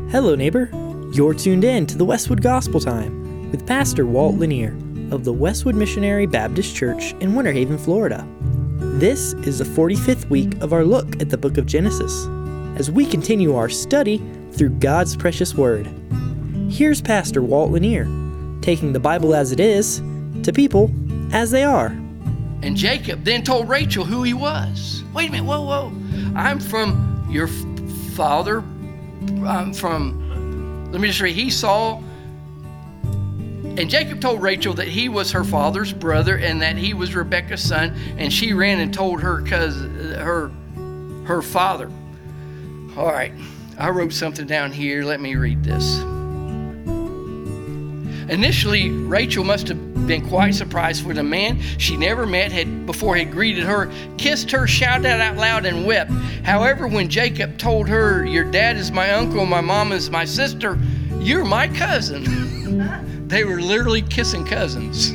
Hello, neighbor. You're tuned in to the Westwood Gospel Time with Pastor Walt Lanier of the Westwood Missionary Baptist Church in Winter Haven, Florida. This is the 45th week of our look at the book of Genesis as we continue our study through God's precious word. Here's Pastor Walt Lanier taking the Bible as it is to people as they are. And Jacob then told Rachel who he was. Wait a minute, whoa. I'm from your father. Let me just read. Esau. And Jacob told Rachel that he was her father's brother and that he was Rebekah's son. And she ran and told her father. All right, I wrote something down here. Let me read this. Initially, Rachel must have been quite surprised when a man she never met had greeted her, kissed her, shouted out loud, and wept. However, when Jacob told her, "Your dad is my uncle, my mom is my sister, you're my cousin," they were literally kissing cousins.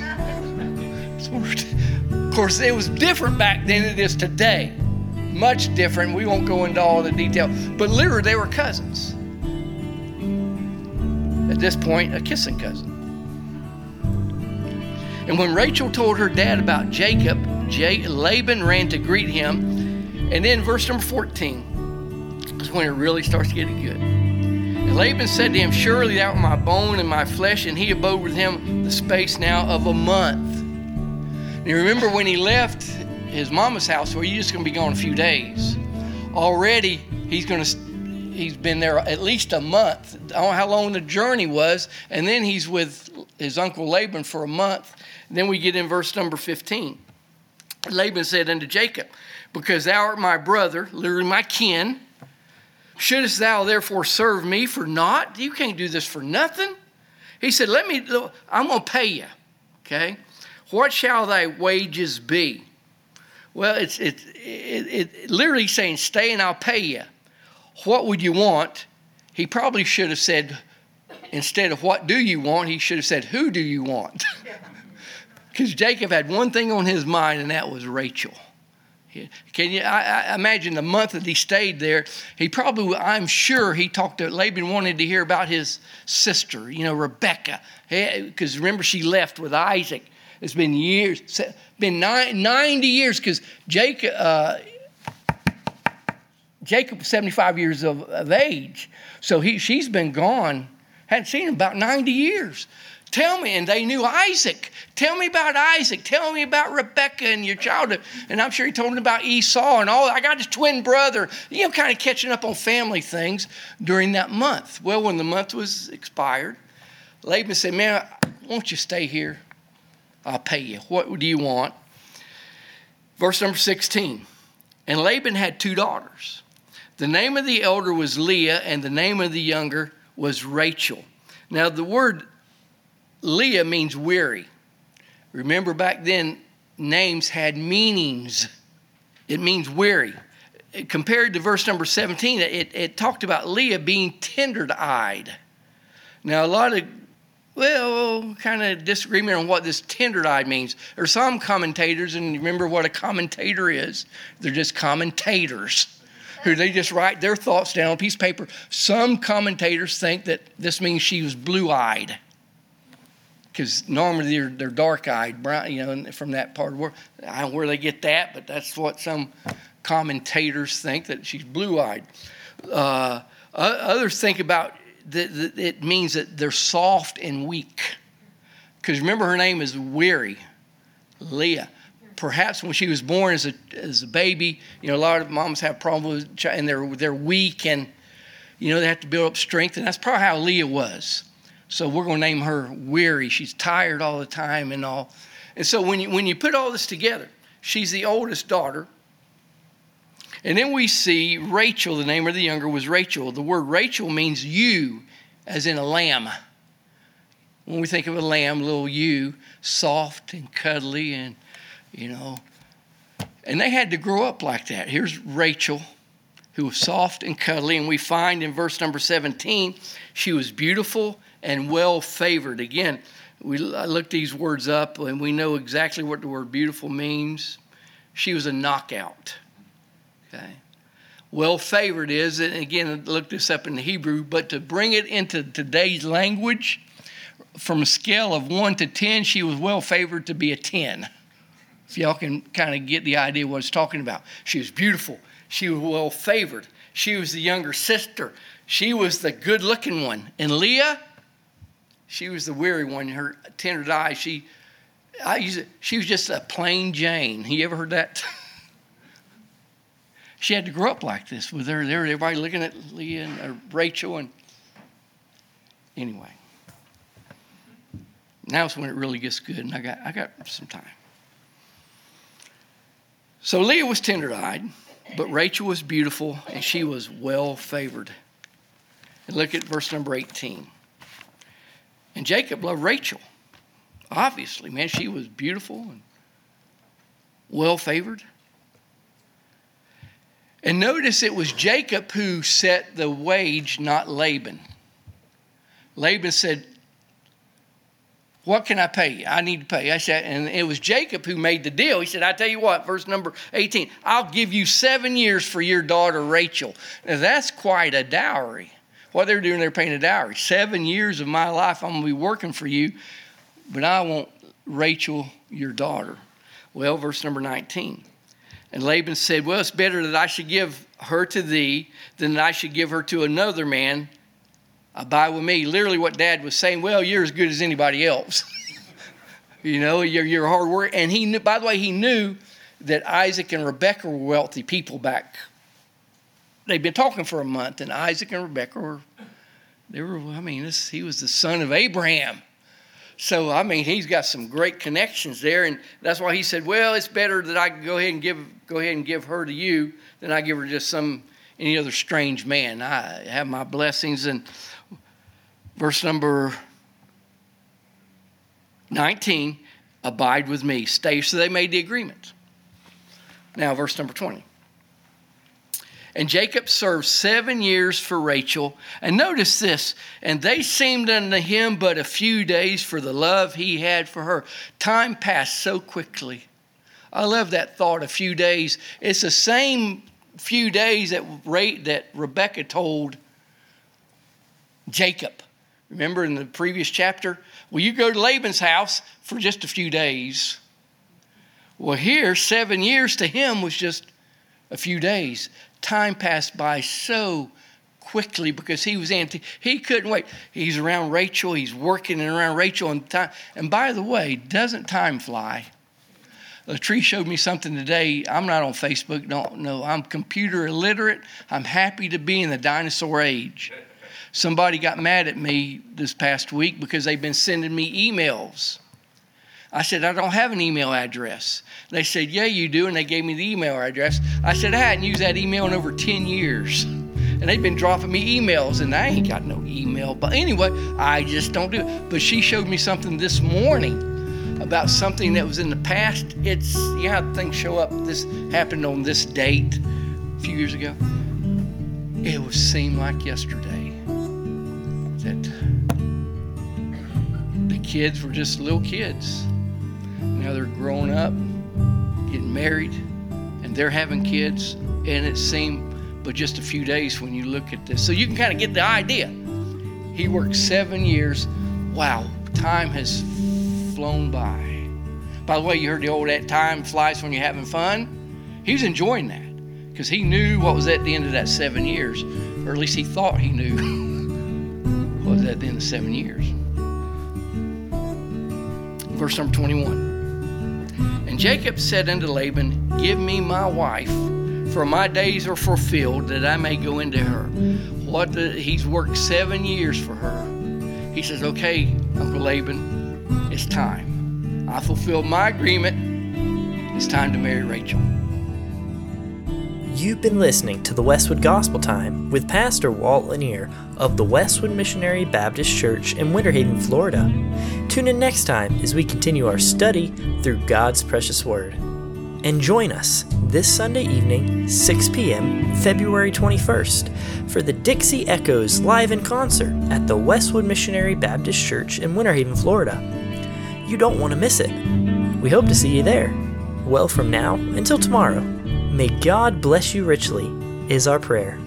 Of course, it was different back then than it is today. Much different. We won't go into all the detail, but literally they were cousins. At this point, a kissing cousin. And when Rachel told her dad about Jacob, Laban ran to greet him. And then verse number 14 is when it really starts getting good. And Laban said to him, "Surely thou art my bone and my flesh," and he abode with him the space now of a month. And you remember when he left his mama's house, where he's just going to be gone a few days. Already he's been there at least a month. I don't know how long the journey was. And then he's with his uncle Laban for a month. And then we get in verse number 15. Laban said unto Jacob, "Because thou art my brother," literally my kin, "shouldest thou therefore serve me for naught?" You can't do this for nothing. He said, I'm going to pay you. Okay. "What shall thy wages be?" Well, it literally saying, "Stay and I'll pay you." What would you want? He probably should have said, instead of "what do you want," he should have said, "who do you want?" Because Jacob had one thing on his mind, and that was Rachel. Can you I imagine the month that he stayed there, I'm sure he talked to Laban, wanted to hear about his sister, Rebekah. Because remember, she left with Isaac. It's been years, been 90 years, because Jacob was 75 years of age. So she's been gone, hadn't seen him about 90 years. Tell me, and they knew Isaac. Tell me about Isaac. Tell me about Rebekah and your childhood. And I'm sure he told him about Esau and all. I got his twin brother. Kind of catching up on family things during that month. Well, when the month was expired, Laban said, "Man, won't you stay here? I'll pay you. What do you want?" Verse number 16. And Laban had 2 daughters. The name of the elder was Leah, and the name of the younger was Rachel. Now, the word Leah means weary. Remember, back then, names had meanings. It means weary. Compared to verse number 17, it talked about Leah being tender-eyed. Now, a lot of kind of disagreement on what this tender-eyed means. There are some commentators, and remember what a commentator is. They're just commentators who they just write their thoughts down on a piece of paper. Some commentators think that this means she was blue-eyed, because normally they're dark-eyed, brown, from that part of the world. I don't know where they get that, but that's what some commentators think, that she's blue-eyed. Others think about it means that they're soft and weak. Because remember, her name is weary, Leah. Perhaps when she was born as a baby, a lot of moms have problems and they're weak, and they have to build up strength, and that's probably how Leah was. So we're going to name her weary. She's tired all the time and all. And so when you put all this together, she's the oldest daughter. And then we see Rachel. The name of the younger was Rachel. The word Rachel means ewe, as in a lamb. When we think of a lamb, little ewe, soft and cuddly, and and they had to grow up like that. Here's Rachel, who was soft and cuddly, and we find in verse number 17, she was beautiful and well-favored. Again, I looked these words up, and we know exactly what the word beautiful means. She was a knockout. Okay. well-favored is. And again, I looked this up in the Hebrew, but to bring it into today's language, from a scale of 1 to 10, she was well-favored to be a 10. If y'all can kind of get the idea of what it's talking about. She was beautiful. She was well-favored. She was the younger sister. She was the good-looking one. And Leah, she was the weary one. Her tender eye, she was just a plain Jane. You ever heard that? She had to grow up like this with her. Everybody looking at Leah and Rachel. And anyway, now it's when it really gets good, and I got some time. So Leah was tender-eyed, but Rachel was beautiful, and she was well-favored. And look at verse number 18. And Jacob loved Rachel. Obviously, man, she was beautiful and well-favored. And notice it was Jacob who set the wage, not Laban. Laban said, what can I pay you? I need to pay. I said, and it was Jacob who made the deal. He said, I tell you what, verse number 18, I'll give you 7 years for your daughter Rachel. Now that's quite a dowry. What they're doing, they're paying a dowry. 7 years of my life, I'm going to be working for you, but I want Rachel, your daughter. Well, verse number 19. And Laban said, well, it's better that I should give her to thee than that I should give her to another man. Abide with me. Literally what Dad was saying, well, you're as good as anybody else. You know, you're hard work. And he knew, by the way, he knew that Isaac and Rebekah were wealthy people back. They'd been talking for a month, and Isaac and Rebekah he was the son of Abraham. So, I mean, he's got some great connections there, and that's why he said, well, it's better that I go ahead and give her to you than I give her just any other strange man. I have my blessings. And verse number 19, abide with me, stay. So they made the agreement. Now, verse number 20. And Jacob served 7 years for Rachel. And notice this, and they seemed unto him but a few days for the love he had for her. Time passed so quickly. I love that thought, a few days. It's the same few days that Rebekah told Jacob. Remember in the previous chapter? Well, you go to Laban's house for just a few days. Well, here, 7 years to him was just a few days. Time passed by so quickly because he couldn't wait. He's around Rachel. He's working around Rachel. And by the way, doesn't time fly? Latrice showed me something today. I'm not on Facebook. Don't know. I'm computer illiterate. I'm happy to be in the dinosaur age. Somebody got mad at me this past week because they've been sending me emails. I said, I don't have an email address. They said, yeah, you do. And they gave me the email address. I said, I hadn't used that email in over 10 years. And they've been dropping me emails, and I ain't got no email. But anyway, I just don't do it. But she showed me something this morning about something that was in the past. It's, things show up. This happened on this date a few years ago. It seemed like yesterday that the kids were just little kids. Now they're growing up, getting married, and they're having kids. And it seemed but just a few days when you look at this. So you can kind of get the idea. He worked 7 years. Wow, time has flown by. By the way, you heard the old that time flies when you're having fun. He was enjoying that because he knew what was at the end of that 7 years, or at least he thought he knew what was at the end of 7 years. Verse number 21. And Jacob said unto Laban, give me my wife, for my days are fulfilled, that I may go into her. He's worked 7 years for her. He says, okay, Uncle Laban, it's time. I fulfilled my agreement. It's time to marry Rachel. You've been listening to the Westwood Gospel Time with Pastor Walt Lanier of the Westwood Missionary Baptist Church in Winter Haven, Florida. Tune in next time as we continue our study through God's precious Word. And join us this Sunday evening, 6 p.m., February 21st, for the Dixie Echoes live in concert at the Westwood Missionary Baptist Church in Winter Haven, Florida. You don't want to miss it. We hope to see you there. Well, from now until tomorrow, may God bless you richly is our prayer.